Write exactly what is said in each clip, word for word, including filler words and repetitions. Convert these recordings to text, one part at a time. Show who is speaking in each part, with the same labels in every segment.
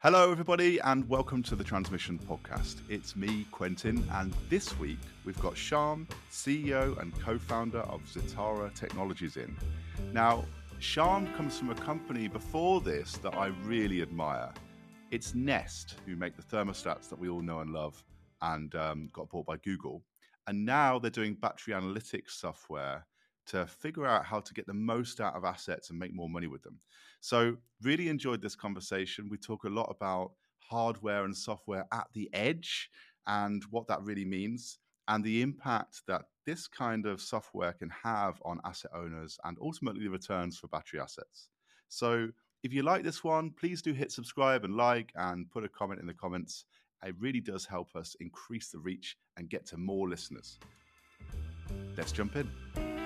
Speaker 1: Hello, everybody, and welcome to the Transmission Podcast. It's me, Quentin, and this week we've got Shyam, C E O and co-founder of Zatara Technologies in. Now, Shyam comes from a company before this that I really admire. It's Nest, who make the thermostats that we all know and love and um, got bought by Google. And now they're doing battery analytics software to figure out how to get the most out of assets and make more money with them. So really enjoyed this conversation. We talk a lot about hardware and software at the edge and what that really means and the impact that this kind of software can have on asset owners and ultimately the returns for battery assets. So if you like this one, please do hit subscribe and like and put a comment in the comments. It really does help us increase the reach and get to more listeners. Let's jump in.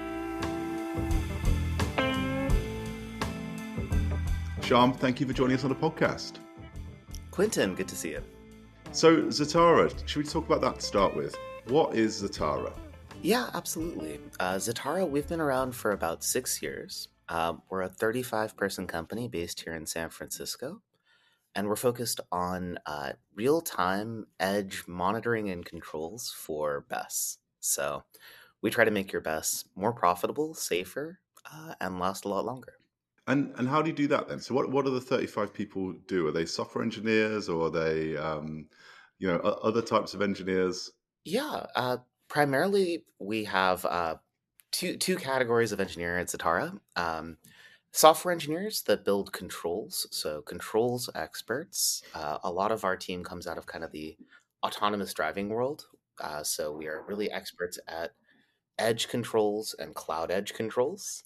Speaker 1: Shyam, thank you for joining us on the podcast.
Speaker 2: Quentin, good to see you.
Speaker 1: So Zatara, should we talk about that to start with? What is Zatara?
Speaker 2: Yeah, absolutely. Uh, Zatara, we've been around for about six years. Um, we're a thirty-five person company based here in San Francisco, and we're focused on uh, real-time edge monitoring and controls for B E S. So we try to make your B E S more profitable, safer, uh, and last a lot longer.
Speaker 1: And and how do you do that then? So what, what do the thirty-five people do? Are they software engineers or are they, um, you know, other types of engineers?
Speaker 2: Yeah, uh, primarily we have uh, two two categories of engineer at Zatara. Um, software engineers that build controls, so controls experts. Uh, a lot of our team comes out of kind of the autonomous driving world. Uh, so we are really experts at edge controls and cloud edge controls.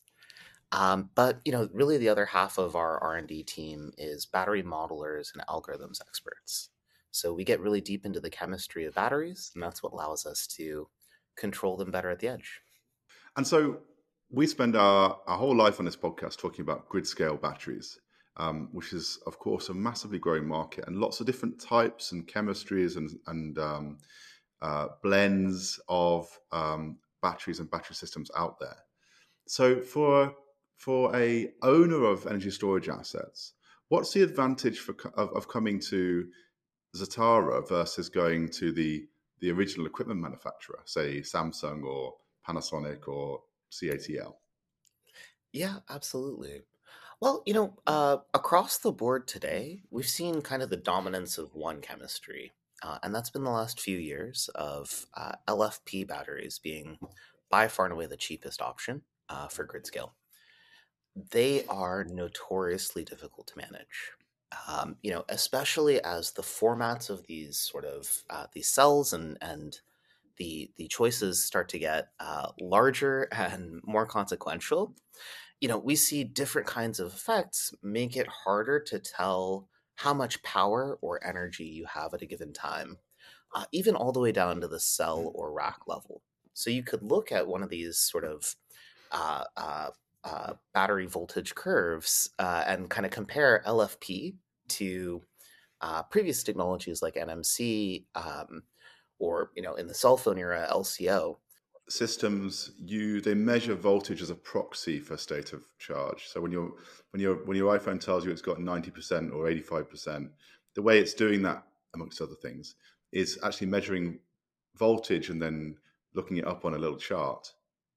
Speaker 2: Um, but you know, really, the other half of our R and D team is battery modelers and algorithms experts. So we get really deep into the chemistry of batteries, and that's what allows us to control them better at the edge.
Speaker 1: And so we spend our, our whole life on this podcast talking about grid scale batteries, um, which is, of course, a massively growing market and lots of different types and chemistries and, and um, uh, blends of um, batteries and battery systems out there. So for for a owner of energy storage assets, what's the advantage for of, of coming to Zatara versus going to the the original equipment manufacturer, say Samsung or Panasonic or C A T L?
Speaker 2: Yeah, absolutely. Well, you know, uh, across the board today, we've seen kind of the dominance of one chemistry, uh, and that's been the last few years of uh, L F P batteries being by far and away the cheapest option uh, for grid scale. They are notoriously difficult to manage. Um, you know, especially as the formats of these sort of uh, these cells and and the the choices start to get uh, larger and more consequential. You know, we see different kinds of effects make it harder to tell how much power or energy you have at a given time, uh, even all the way down to the cell or rack level. So you could look at one of these sort of uh, uh, uh, battery voltage curves uh, and kind of compare L F P to uh, previous technologies like N M C um, or, you know, in the cell phone era, L C O.
Speaker 1: Systems you they measure voltage as a proxy for state of charge. So when your when your when your iPhone tells you it's got ninety percent or eighty-five percent, the way it's doing that, amongst other things, is actually measuring voltage and then looking it up on a little chart.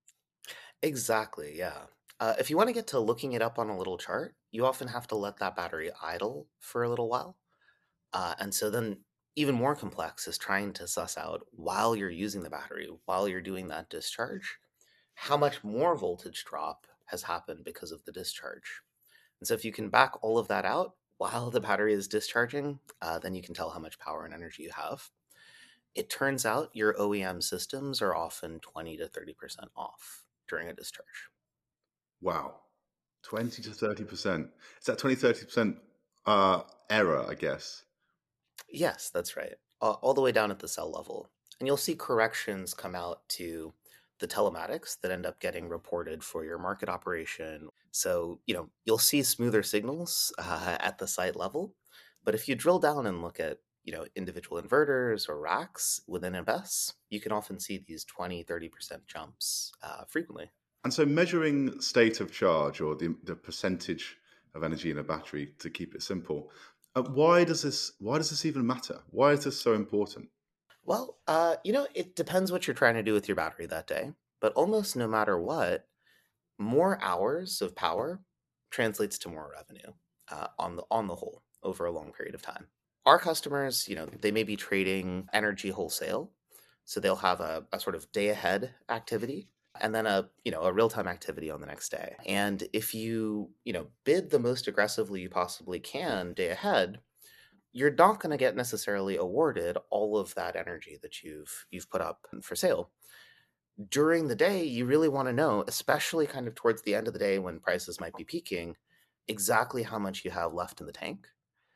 Speaker 2: Exactly, yeah. Uh, if you want to get to looking it up on a little chart, you often have to let that battery idle for a little while. Uh, and so then, even more complex is trying to suss out while you're using the battery, while you're doing that discharge, how much more voltage drop has happened because of the discharge. And so, if you can back all of that out while the battery is discharging, uh, then you can tell how much power and energy you have. It turns out your O E M systems are often twenty to thirty percent off during a discharge.
Speaker 1: Wow, twenty to thirty percent. Is that twenty, thirty percent uh, error, I guess?
Speaker 2: Yes, that's right. All, all the way down at the cell level. And you'll see corrections come out to the telematics that end up getting reported for your market operation. So, you know, you'll see smoother signals uh, at the site level. But if you drill down and look at, you know, individual inverters or racks within a B E S, you can often see these twenty, thirty percent jumps uh, frequently.
Speaker 1: And so measuring state of charge or the, the percentage of energy in a battery, to keep it simple, Uh, why does this? Why does this even matter? Why is this so important?
Speaker 2: Well, uh, you know, it depends what you're trying to do with your battery that day, but almost no matter what, more hours of power translates to more revenue uh, on the on the whole over a long period of time. Our customers, you know, they may be trading energy wholesale, so they'll have a, a sort of day ahead activity and then a you know a real time activity on the next day. And if you you know bid the most aggressively you possibly can day ahead, you're not going to get necessarily awarded all of that energy that you've you've put up for sale during the day. You really want to know, especially kind of towards the end of the day when prices might be peaking, exactly how much you have left in the tank.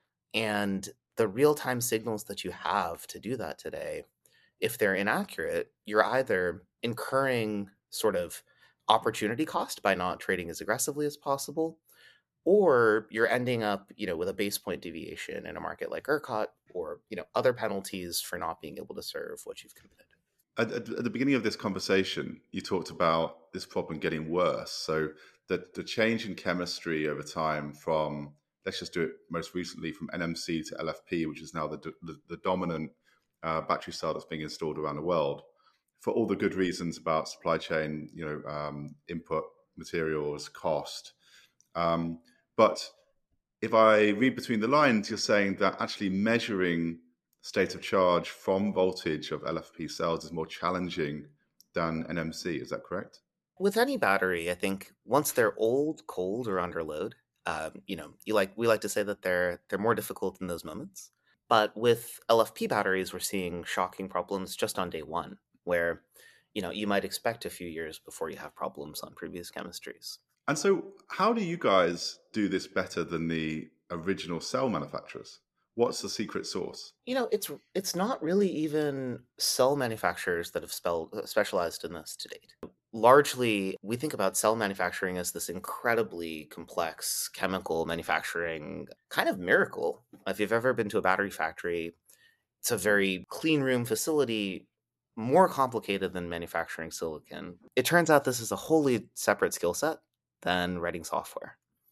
Speaker 2: And the real time signals that you have to do that today, if they're inaccurate, you're either incurring sort of opportunity cost by not trading as aggressively as possible, or you're ending up, you know, with a base point deviation in a market like ERCOT, or, you know, other penalties for not being able to serve what you've committed.
Speaker 1: At, at, at the beginning of this conversation, you talked about this problem getting worse. So the the change in chemistry over time from, let's just do it most recently, from N M C to L F P, which is now the the, the dominant uh, battery cell that's being installed around the world, for all the good reasons about supply chain, you know, um, input materials, cost. Um, but if I read between the lines, you're saying that actually measuring state of charge from voltage of L F P cells is more challenging than N M C. Is that correct?
Speaker 2: With any battery, I think once they're old, cold, or under load, um, you know, you like we like to say that they're they're more difficult in those moments. But with L F P batteries, we're seeing shocking problems just on day one, where you know you might expect a few years before you have problems on previous chemistries.
Speaker 1: And so, how do you guys do this better than the original cell manufacturers? What's the secret sauce?
Speaker 2: You know, it's it's not really even cell manufacturers that have spelled, uh, specialized in this to date. Largely, we think about cell manufacturing as this incredibly complex chemical manufacturing kind of miracle. If you've ever been to a battery factory, it's a very clean room facility, more complicated than manufacturing silicon. It turns out this is a wholly separate skill set than writing software.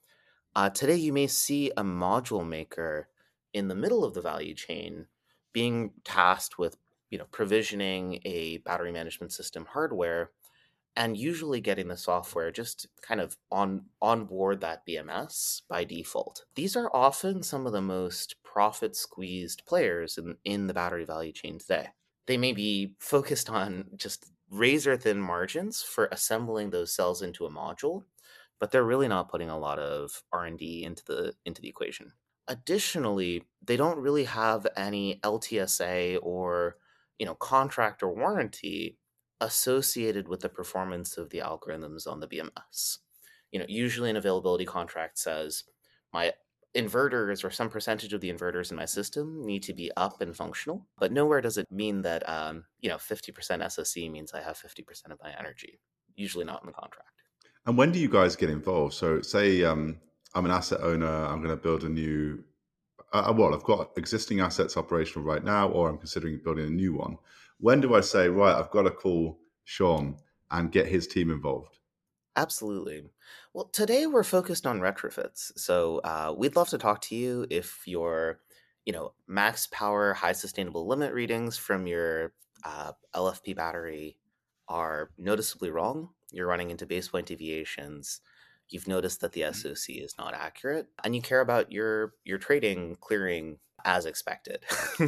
Speaker 2: Uh, today, you may see a module maker in the middle of the value chain being tasked with, you know, provisioning a battery management system hardware and usually getting the software just kind of on on board that B M S by default. These are often some of the most profit squeezed players in, in the battery value chain today. They may be focused on just razor thin margins for assembling those cells into a module, but they're really not putting a lot of R and D into the into the equation. Additionally, they don't really have any L T S A or, you know, contract or warranty associated with the performance of the algorithms on the B M S. You know, usually an availability contract says my inverters or some percentage of the inverters in my system need to be up and functional, but nowhere does it mean that um, you know fifty percent S O C means I have fifty percent of my energy. Usually not in the contract.
Speaker 1: And when do you guys get involved? So, say um, I'm an asset owner, I'm going to build a new, uh, well, I've got existing assets operational right now, or I'm considering building a new one. When do I say, right, I've got to call Sean and get his team involved?
Speaker 2: Absolutely. Well, today we're focused on retrofits. So uh, we'd love to talk to you if your, you know, max power, high sustainable limit readings from your uh, L F P battery are noticeably wrong. You're running into base point deviations. You've noticed that the S O C is not accurate, and you care about your your trading clearing as expected.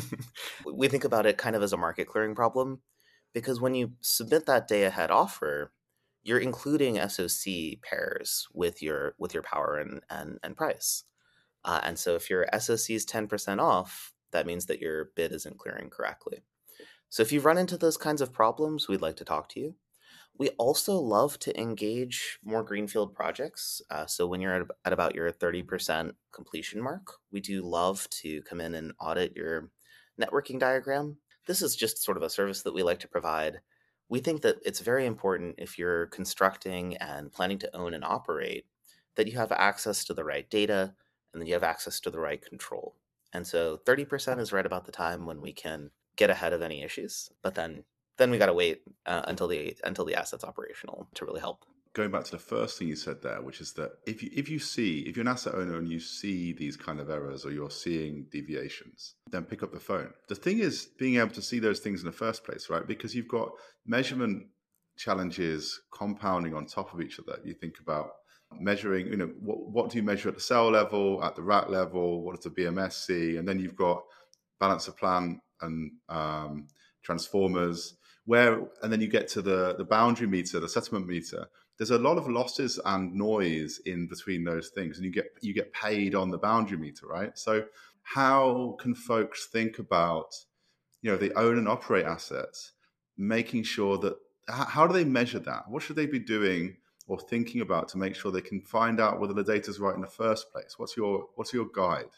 Speaker 2: We think about it kind of as a market clearing problem because when you submit that day ahead offer, you're including S O C pairs with your with your power and and, and price. Uh, and so if your S O C is ten percent off, that means that your bid isn't clearing correctly. So if you run into those kinds of problems, we'd like to talk to you. We also love to engage more greenfield projects. Uh, so when you're at, at about your thirty percent completion mark, we do love to come in and audit your networking diagram. This is just sort of a service that we like to provide. We think that it's very important if you're constructing and planning to own and operate that you have access to the right data and that you have access to the right control. And so thirty percent is right about the time when we can get ahead of any issues, but then then we got to wait uh, until the until the asset's operational to really help.
Speaker 1: going back to the first thing you said there, which is that if you if you see if you're an asset owner and you see these kind of errors or you're seeing deviations, then pick up the phone. The thing is being able to see those things in the first place, right? Because you've got measurement challenges compounding on top of each other. You think about measuring, you know, what, what do you measure at the cell level, at the rack level, what does the B M S see? And then you've got balance of plant and um, transformers, where, and then you get to the, the boundary meter, the settlement meter. There's a lot of losses and noise in between those things, and you get you get paid on the boundary meter, right? So how can folks think about, you know, they own and operate assets, making sure that, how do they measure that? What should they be doing or thinking about to make sure they can find out whether the data is right in the first place? What's your what's your guide?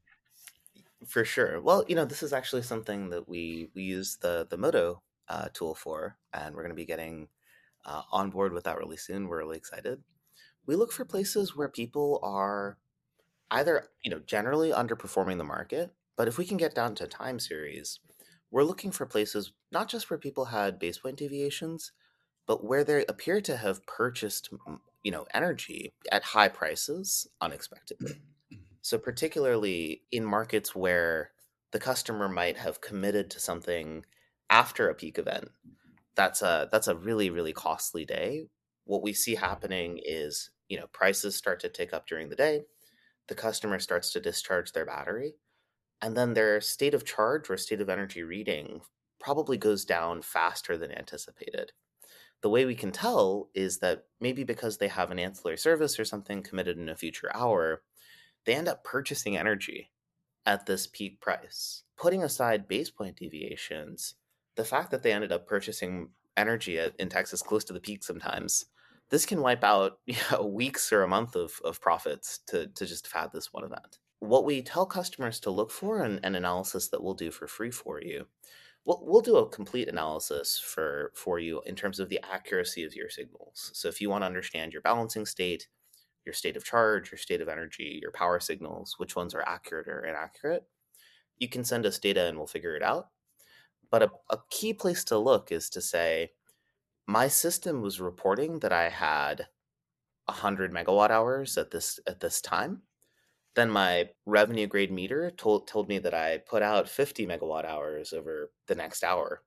Speaker 2: For sure. Well, you know, this is actually something that we we use the the Modo uh, tool for, and we're going to be getting uh, on board with that really soon. We're really excited. We look for places where people are either, you know, generally underperforming the market, but if we can get down to time series, we're looking for places not just where people had base point deviations, but where they appear to have purchased, you know, energy at high prices unexpectedly. So particularly in markets where the customer might have committed to something after a peak event, that's a that's a really, really costly day. What we see happening is, you know, prices start to tick up during the day. The customer starts to discharge their battery, and then their state of charge or state of energy reading probably goes down faster than anticipated. The way we can tell is that maybe because they have an ancillary service or something committed in a future hour, they end up purchasing energy at this peak price. Putting aside base point deviations, the fact that they ended up purchasing energy at, in Texas close to the peak sometimes, this can wipe out, you know, weeks or a month of, of profits to, to just have had this one event. What we tell customers to look for, and an analysis that we'll do for free for you, we'll, we'll do a complete analysis for, for you in terms of the accuracy of your signals. So if you want to understand your balancing state, your state of charge, your state of energy, your power signals, which ones are accurate or inaccurate, you can send us data and we'll figure it out. But a, a key place to look is to say, my system was reporting that I had one hundred megawatt hours at this at this time. Then my revenue grade meter told, told me that I put out fifty megawatt hours over the next hour.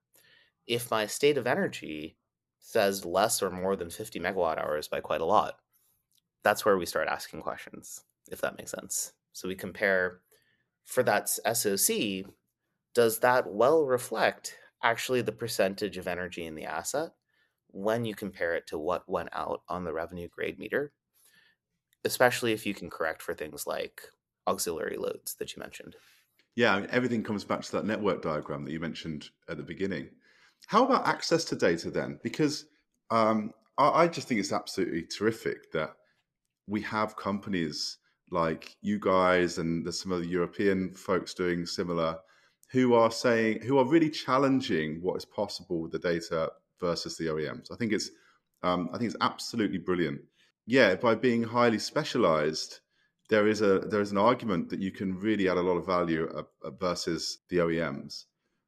Speaker 2: If my state of energy says less or more than fifty megawatt hours by quite a lot, that's where we start asking questions, if that makes sense. So we compare for that S O C, does that well reflect actually the percentage of energy in the asset when you compare it to what went out on the revenue grade meter, especially if you can correct for things like auxiliary loads that you mentioned.
Speaker 1: Yeah, I mean, everything comes back to that network diagram that you mentioned at the beginning. How about access to data then? Because um, I, I just think it's absolutely terrific that we have companies like you guys, and there's some other European folks doing similar, who are saying, who are really challenging what is possible with the data versus the O E Ms. I think it's, um, I think it's absolutely brilliant. Yeah, by being highly specialized, there is a there is an argument that you can really add a lot of value uh, versus the O E Ms.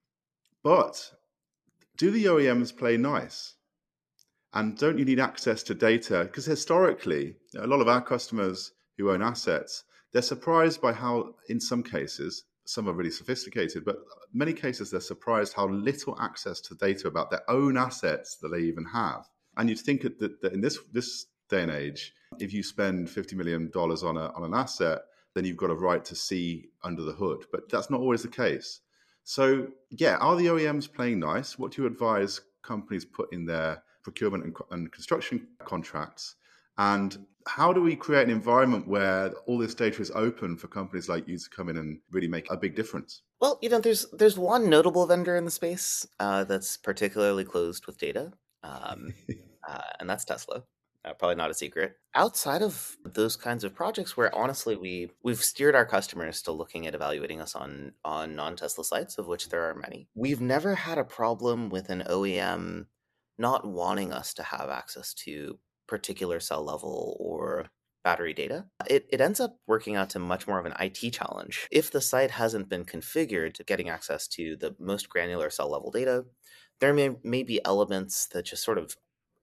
Speaker 1: But do the O E Ms play nice? And don't you need access to data? Because historically, a lot of our customers who own assets, they're surprised by how, in some cases, some are really sophisticated, but in many cases, they're surprised how little access to data about their own assets that they even have. And you'd think that, that in this, this day and age, if you spend fifty million dollars on, a, on an asset, then you've got a right to see under the hood. But that's not always the case. So, yeah, are the O E Ms playing nice? What do you advise companies put in their procurement and, and construction contracts? And how do we create an environment where all this data is open for companies like you to come in and really make a big difference?
Speaker 2: Well, you know, there's there's one notable vendor in the space uh, that's particularly closed with data, um, uh, and that's Tesla. Uh, probably not a secret. Outside of those kinds of projects, where honestly we we've steered our customers to looking at evaluating us on on non-Tesla sites, of which there are many, we've never had a problem with an O E M not wanting us to have access to particular cell level or battery data. It, it ends up working out to much more of an I T challenge. If the site hasn't been configured to getting access to the most granular cell level data, there may, may be elements that just sort of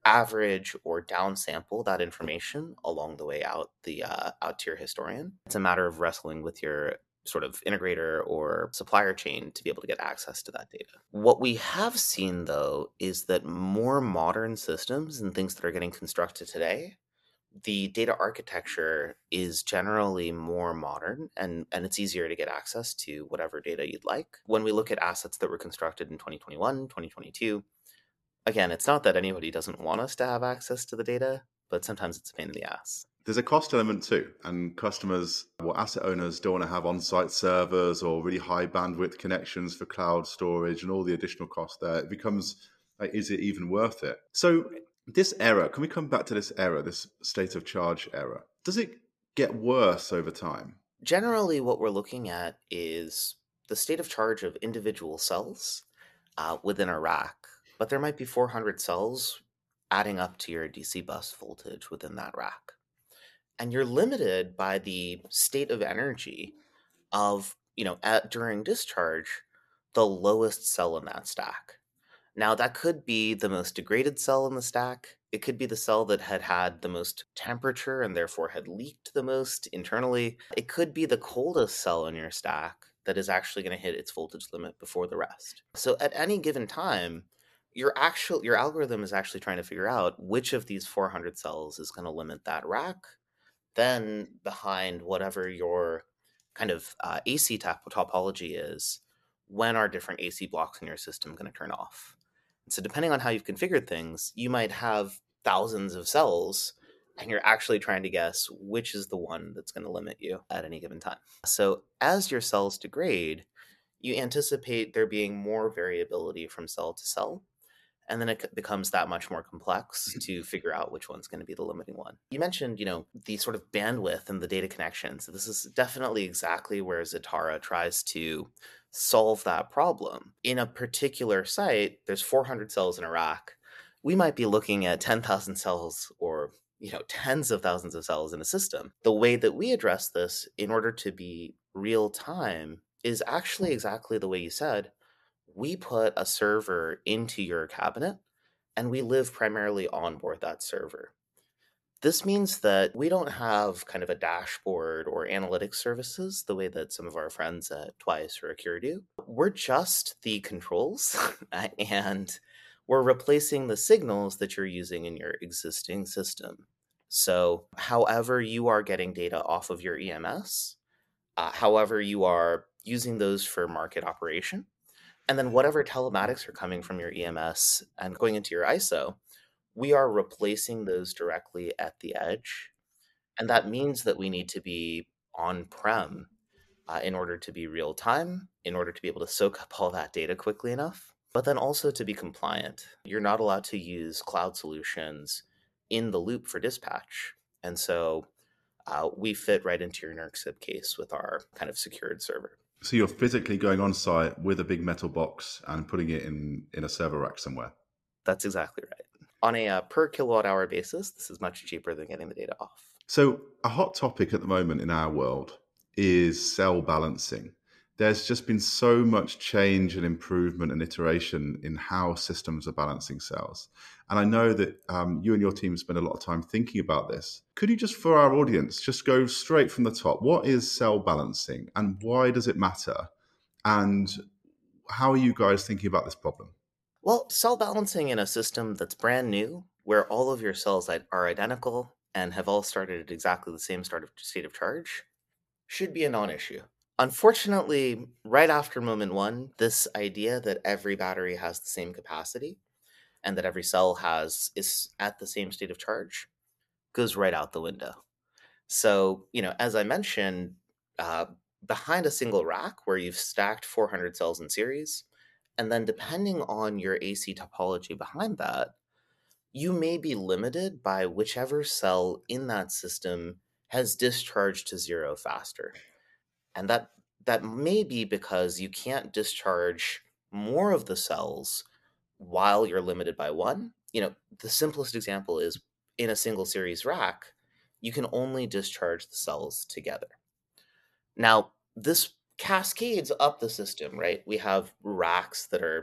Speaker 2: average or downsample that information along the way out the uh, out to your historian. It's a matter of wrestling with your sort of integrator or supplier chain to be able to get access to that data. What we have seen, though, is that more modern systems and things that are getting constructed today, the data architecture is generally more modern and, and it's easier to get access to whatever data you'd like. When we look at assets that were constructed in twenty twenty-one, twenty twenty-two, again, it's not that anybody doesn't want us to have access to the data, but sometimes it's a pain in the ass.
Speaker 1: There's a cost element too, and customers or asset owners don't want to have on-site servers or really high bandwidth connections for cloud storage and all the additional costs there. It becomes, like, is it even worth it? So this era, can we come back to this era, this state of charge era? Does it get worse over time?
Speaker 2: Generally, what we're looking at is the state of charge of individual cells uh, within a rack, but there might be four hundred cells adding up to your D C bus voltage within that rack. And you're limited by the state of energy of, you know, at, during discharge, the lowest cell in that stack. Now, that could be the most degraded cell in the stack. It could be the cell that had had the most temperature and therefore had leaked the most internally. It could be the coldest cell in your stack that is actually going to hit its voltage limit before the rest. So at any given time, your actual your algorithm is actually trying to figure out which of these four hundred cells is going to limit that rack. Then behind whatever your kind of uh, A C top- topology is, when are different A C blocks in your system going to turn off? And so depending on how you've configured things, you might have thousands of cells and you're actually trying to guess which is the one that's going to limit you at any given time. So as your cells degrade, you anticipate there being more variability from cell to cell. And then it becomes that much more complex to figure out which one's going to be the limiting one. You mentioned, you know, the sort of bandwidth and the data connections. This is definitely exactly where Zatara tries to solve that problem. In a particular site, there's four hundred cells in a rack. We might be looking at ten thousand cells or, you know, tens of thousands of cells in a system. The way that we address this in order to be real time is actually exactly the way you said. We put a server into your cabinet and we live primarily on board that server. This means that we don't have kind of a dashboard or analytics services the way that some of our friends at Twice or Acure do. We're just the controls and we're replacing the signals that you're using in your existing system. So however you are getting data off of your E M S, uh, however you are using those for market operation, and then whatever telematics are coming from your E M S and going into your I S O, we are replacing those directly at the edge. And that means that we need to be on-prem uh, in order to be real time, in order to be able to soak up all that data quickly enough, but then also to be compliant. You're not allowed to use cloud solutions in the loop for dispatch. And so uh, we fit right into your N E R C S I B case with our kind of secured server.
Speaker 1: So you're physically going on site with a big metal box and putting it in, in a server rack somewhere?
Speaker 2: That's exactly right. On a uh, per kilowatt hour basis, this is much cheaper than getting the data off.
Speaker 1: So a hot topic at the moment in our world is cell balancing. There's just been so much change and improvement and iteration in how systems are balancing cells. And I know that um, you and your team spend a lot of time thinking about this. Could you just, for our audience, just go straight from the top? What is cell balancing and why does it matter? And how are you guys thinking about this problem?
Speaker 2: Well, cell balancing in a system that's brand new, where all of your cells are identical and have all started at exactly the same start of state of charge, should be a non-issue. Unfortunately, right after moment one, this idea that every battery has the same capacity and that every cell has is at the same state of charge goes right out the window. So, you know, as I mentioned, uh, behind a single rack where you've stacked four hundred cells in series, and then depending on your A C topology behind that, you may be limited by whichever cell in that system has discharged to zero faster. And that that may be because you can't discharge more of the cells while you're limited by one. You know, the simplest example is in a single series rack, you can only discharge the cells together. Now, this cascades up the system, right? We have racks that are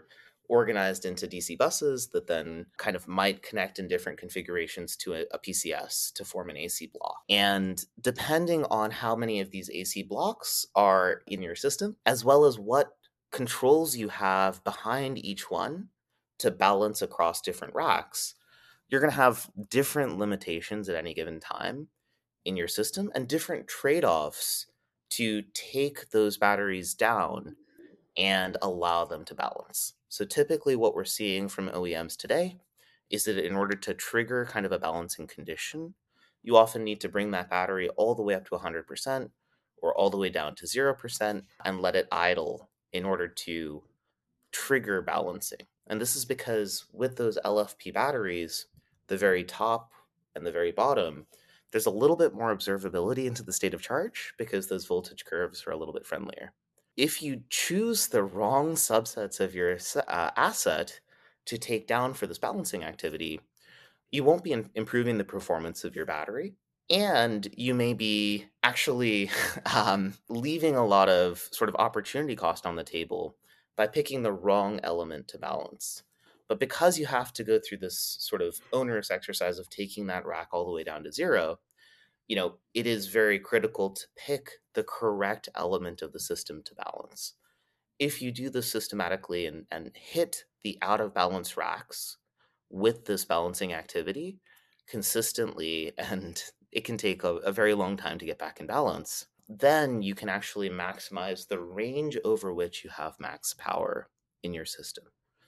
Speaker 2: organized into D C buses that then kind of might connect in different configurations to a, a P C S to form an A C block. And depending on how many of these A C blocks are in your system, as well as what controls you have behind each one to balance across different racks, you're going to have different limitations at any given time in your system and different trade-offs to take those batteries down and allow them to balance. So typically what we're seeing from O E Ms today is that in order to trigger kind of a balancing condition, you often need to bring that battery all the way up to one hundred percent or all the way down to zero percent and let it idle in order to trigger balancing. And this is because with those L F P batteries, the very top and the very bottom, there's a little bit more observability into the state of charge because those voltage curves are a little bit friendlier. If you choose the wrong subsets of your uh, asset to take down for this balancing activity, you won't be in- improving the performance of your battery. And you may be actually um, leaving a lot of sort of opportunity cost on the table by picking the wrong element to balance. But because you have to go through this sort of onerous exercise of taking that rack all the way down to zero, you know, it is very critical to pick the correct element of the system to balance. If you do this systematically and, and hit the out of balance racks with this balancing activity consistently, and it can take a, a very long time to get back in balance, then you can actually maximize the range over which you have max power in your system.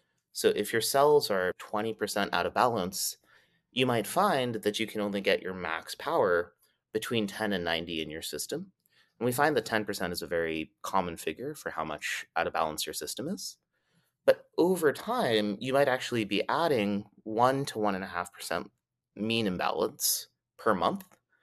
Speaker 2: So if your cells are twenty percent out of balance, you might find that you can only get your max power between ten and ninety in your system. And we find that ten percent is a very common figure for how much out of balance your system is. But over time, you might actually be adding one to one point five percent mean imbalance per month.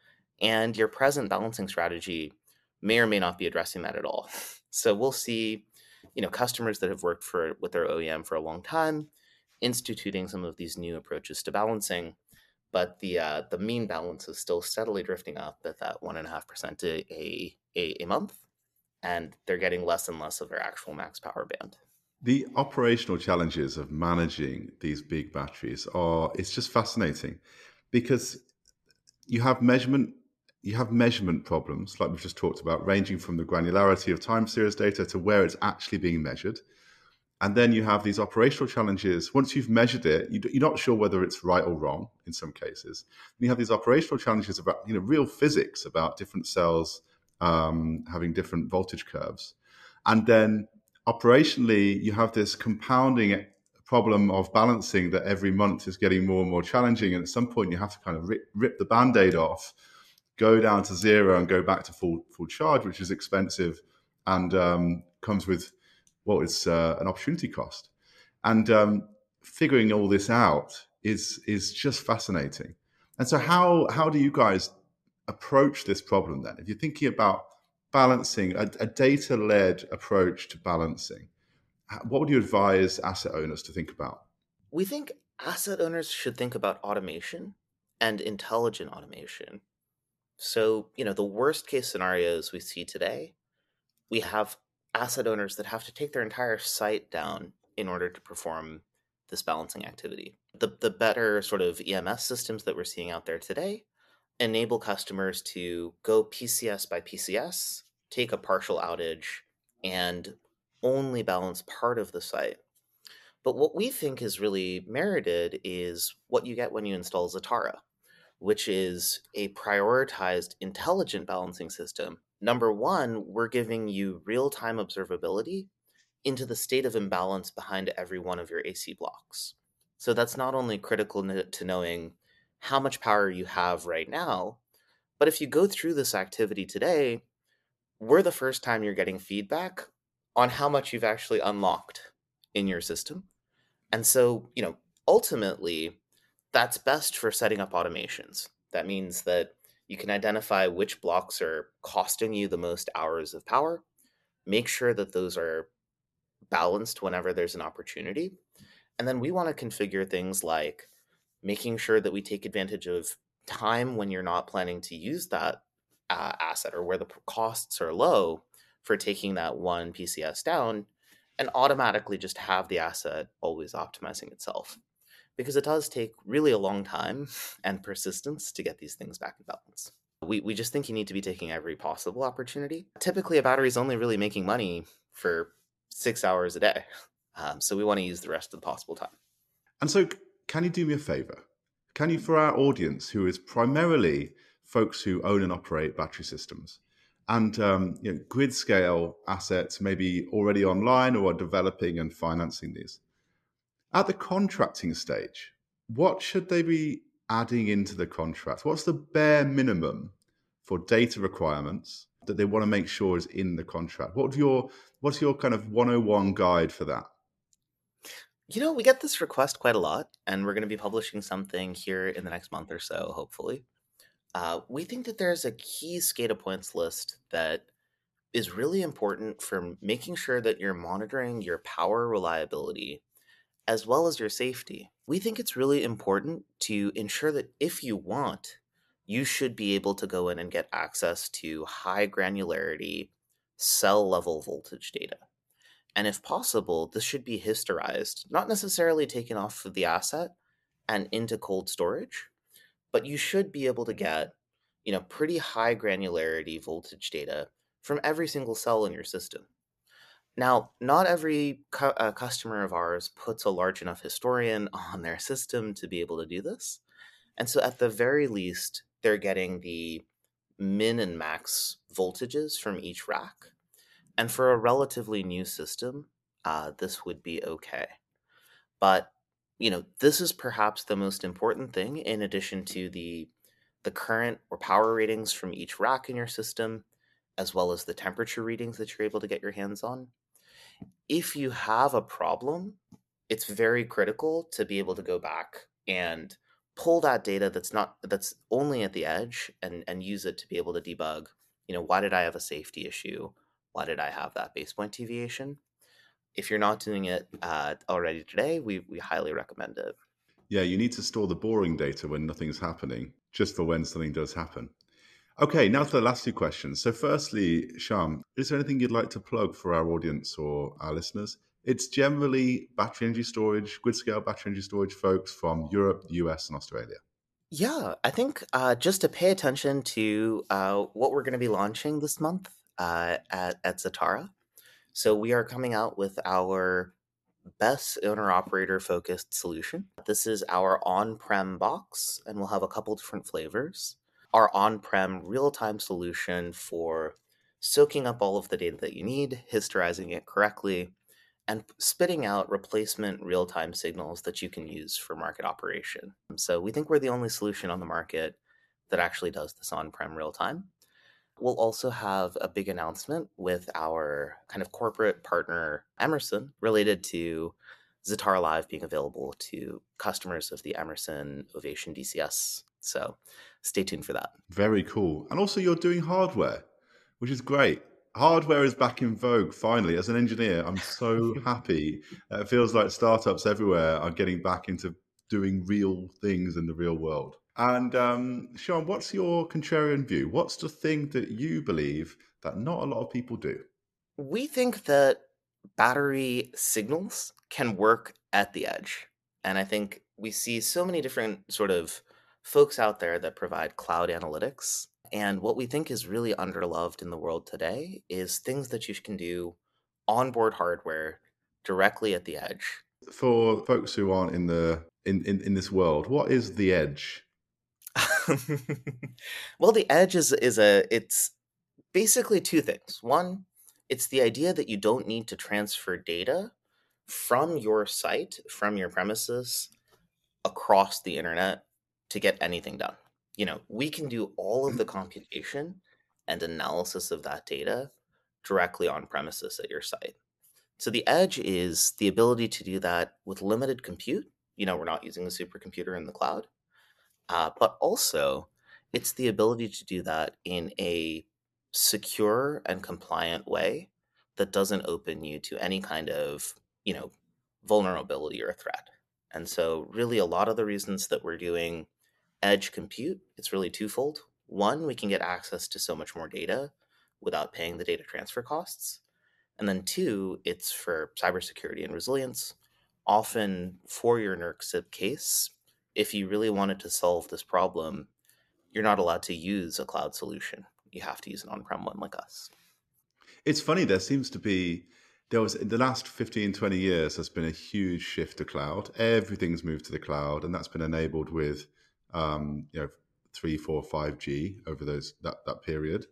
Speaker 2: And your present balancing strategy may or may not be addressing that at all. So we'll see, you know, customers that have worked for with their O E M for a long time instituting some of these new approaches to balancing, but the uh, the mean balance is still steadily drifting up at that one and a half percent a, a a month, and they're getting less and less of their actual max power band.
Speaker 1: The operational challenges of managing these big batteries are, it's just fascinating because you have measurement you have measurement problems, like we've just talked about, ranging from the granularity of time series data to where it's actually being measured. And then you have these operational challenges. Once you've measured it, you, you're not sure whether it's right or wrong in some cases. And you have these operational challenges about, you know, real physics about different cells um, having different voltage curves. And then operationally, you have this compounding problem of balancing that every month is getting more and more challenging. And at some point, you have to kind of rip, rip the Band-Aid off, go down to zero and go back to full full charge, which is expensive and um, comes with, well, it's uh, an opportunity cost. And um, figuring all this out is is just fascinating. And so how how do you guys approach this problem then? If you're thinking about balancing, a, a data-led approach to balancing, what would you advise asset owners to think about?
Speaker 2: We think asset owners should think about automation and intelligent automation. So, you know, the worst case scenarios we see today, we have asset owners that have to take their entire site down in order to perform this balancing activity. The, the better sort of E M S systems that we're seeing out there today enable customers to go P C S by P C S, take a partial outage, and only balance part of the site. But what we think is really merited is what you get when you install Zatara, which is a prioritized intelligent balancing system. Number one, we're giving you real-time observability into the state of imbalance behind every one of your A C blocks. So that's not only critical to knowing how much power you have right now, but if you go through this activity today, we're the first time you're getting feedback on how much you've actually unlocked in your system. And so, you know, ultimately, that's best for setting up automations. That means that you can identify which blocks are costing you the most hours of power, make sure that those are balanced whenever there's an opportunity. And then we want to configure things like making sure that we take advantage of time when you're not planning to use that uh, asset or where the costs are low for taking that one P C S down, and automatically just have the asset always optimizing itself. Because it does take really a long time and persistence to get these things back in balance. We, we just think you need to be taking every possible opportunity. Typically, a battery is only really making money for six hours a day. Um, so we want to use the rest of the possible time.
Speaker 1: And so, can you do me a favor? Can you, for our audience, who is primarily folks who own and operate battery systems and um, you know, grid scale assets, maybe already online or are developing and financing these, at the contracting stage, what should they be adding into the contract? What's the bare minimum for data requirements that they want to make sure is in the contract? What's your what's your kind of one oh one guide for that?
Speaker 2: You know, we get this request quite a lot, and we're going to be publishing something here in the next month or so, hopefully. Uh, we think that there's a key SCADA points list that is really important for making sure that you're monitoring your power reliability as well as your safety. We think it's really important to ensure that if you want, you should be able to go in and get access to high granularity cell level voltage data. And if possible, this should be historized, not necessarily taken off of the asset and into cold storage, but you should be able to get, you know, pretty high granularity voltage data from every single cell in your system. Now, not every cu- uh, customer of ours puts a large enough historian on their system to be able to do this. And so, at the very least, they're getting the min and max voltages from each rack. And for a relatively new system, uh, this would be okay. But, you know, this is perhaps the most important thing in addition to the the current or power ratings from each rack in your system, as well as the temperature readings that you're able to get your hands on. If you have a problem, it's very critical to be able to go back and pull that data that's not that's only at the edge and and use it to be able to debug, you know, why did I have a safety issue? Why did I have that base point deviation? If you're not doing it uh, already today, we we highly recommend it.
Speaker 1: Yeah, you need to store the boring data when nothing's happening, just for when something does happen. Okay, now to the last two questions. So, firstly, Sham, is there anything you'd like to plug for our audience or our listeners? It's generally battery energy storage, grid scale battery energy storage folks from Europe, the U S, and Australia.
Speaker 2: Yeah, I think uh, just to pay attention to uh, what we're going to be launching this month uh, at, at Zatara. So we are coming out with our best owner operator focused solution. This is our on prem box, and we'll have a couple different flavors. Our on prem real time solution for soaking up all of the data that you need, historizing it correctly, and spitting out replacement real time signals that you can use for market operation. So we think we're the only solution on the market that actually does this on prem real time. We'll also have a big announcement with our kind of corporate partner, Emerson, related to Zatara Live being available to customers of the Emerson Ovation D C S. So stay tuned for that.
Speaker 1: Very cool. And also, you're doing hardware, which is great. Hardware is back in vogue, finally. As an engineer, I'm so happy. Uh, It feels like startups everywhere are getting back into doing real things in the real world. And um, Sean, what's your contrarian view? What's the thing that you believe that not a lot of people do?
Speaker 2: We think that battery signals can work at the edge. And I think we see so many different sort of folks out there that provide cloud analytics. And what we think is really underloved in the world today is things that you can do onboard hardware directly at the edge.
Speaker 1: For folks who aren't in the in, in, in this world, what is the edge?
Speaker 2: Well, the edge is is a it's basically two things. One, it's the idea that you don't need to transfer data from your site, from your premises, across the internet to get anything done. You know, we can do all of the computation and analysis of that data directly on premises at your site. So the edge is the ability to do that with limited compute. You know, we're not using a supercomputer in the cloud, uh, but also it's the ability to do that in a secure and compliant way that doesn't open you to any kind of, you know, vulnerability or threat. And so really a lot of the reasons that we're doing edge compute, it's really twofold. One, we can get access to so much more data without paying the data transfer costs. And then two, it's for cybersecurity and resilience. Often for your NERC case, if you really wanted to solve this problem, you're not allowed to use a cloud solution. You have to use an on-prem one like us.
Speaker 1: It's funny, there seems to be, there was, in the last fifteen, twenty years, there's been a huge shift to cloud. Everything's moved to the cloud, and that's been enabled with, um, you know, three, four, five G over those that, that period.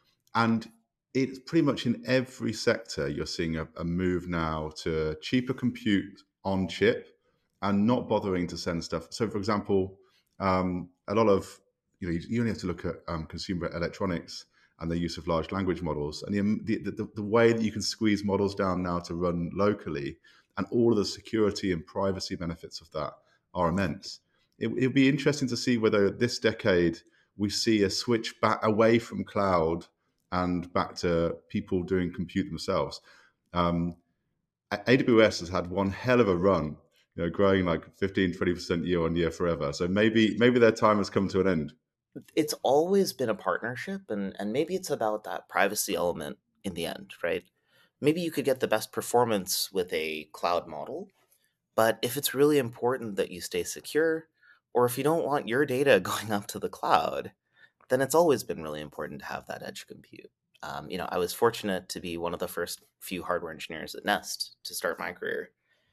Speaker 1: And it's pretty much in every sector, you're seeing a, a move now to cheaper compute on chip and not bothering to send stuff. So, for example, um, a lot of, you know, you, you only have to look at um, consumer electronics and the use of large language models, and the, the the way that you can squeeze models down now to run locally, and all of the security and privacy benefits of that are immense. It, it'll be interesting to see whether this decade we see a switch back away from cloud and back to people doing compute themselves. Um, A W S has had one hell of a run, you know, growing like fifteen, twenty percent year on year forever. So maybe maybe their time has come to an end.
Speaker 2: It's always been a partnership, and, and maybe it's about that privacy element in the end, right? Maybe you could get the best performance with a cloud model, but if it's really important that you stay secure, or if you don't want your data going up to the cloud, then it's always been really important to have that edge compute. Um, you know, I was fortunate to be one of the first few hardware engineers at Nest to start my career.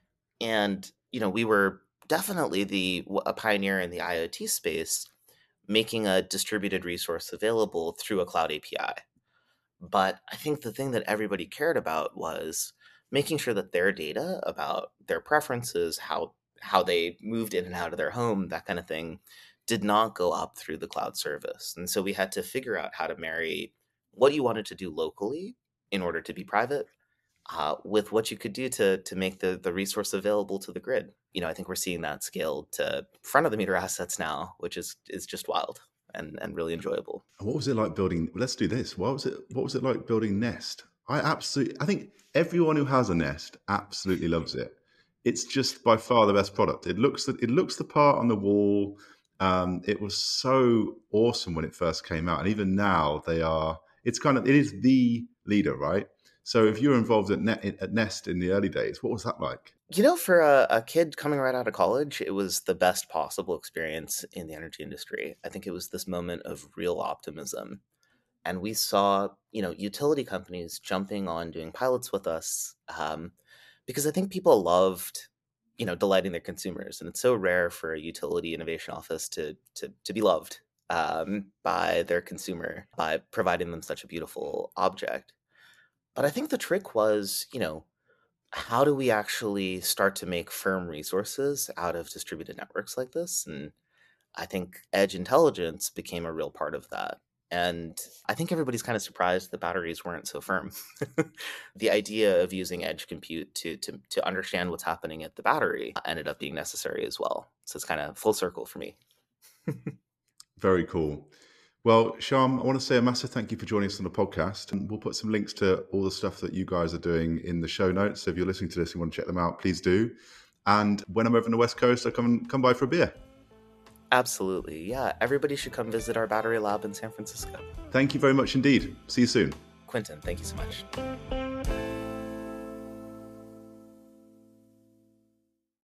Speaker 2: And, you know, we were definitely the a pioneer in the IoT space, making a distributed resource available through a cloud A P I. But I think the thing that everybody cared about was making sure that their data about their preferences, how how they moved in and out of their home, that kind of thing, did not go up through the cloud service. And so we had to figure out how to marry what you wanted to do locally in order to be private uh, with what you could do to to make the, the resource available to the grid. You know, I think we're seeing that scaled to front of the meter assets now, which is is just wild and, and really enjoyable.
Speaker 1: What was it like building? Let's do this. What was it? What was it like building Nest? I absolutely, I think everyone who has a Nest absolutely loves it. It's just by far the best product. It looks the, it looks the part on the wall. Um, it was so awesome when it first came out, and even now they are. It's kind of it is the leader, right? So if you were involved at, Net, at Nest in the early days, what was that like?
Speaker 2: You know, for a, a kid coming right out of college, it was the best possible experience in the energy industry. I think it was this moment of real optimism. And we saw, you know, utility companies jumping on doing pilots with us um, because I think people loved, you know, delighting their consumers. And it's so rare for a utility innovation office to to, to be loved um, by their consumer by providing them such a beautiful object. But I think the trick was, you know, how do we actually start to make firm resources out of distributed networks like this? And I think edge intelligence became a real part of that. And I think everybody's kind of surprised the batteries weren't so firm. The idea of using edge compute to, to to understand what's happening at the battery ended up being necessary as well. So it's kind of full circle for me.
Speaker 1: Very cool. Well, Shyam, I want to say a massive thank you for joining us on the podcast. And we'll put some links to all the stuff that you guys are doing in the show notes. So if you're listening to this and want to check them out, please do. And when I'm over on the West Coast, I'll come, come by for a beer.
Speaker 2: Absolutely. Yeah. Everybody should come visit our battery lab in San Francisco.
Speaker 1: Thank you very much indeed. See you soon.
Speaker 2: Quentin, thank you so much.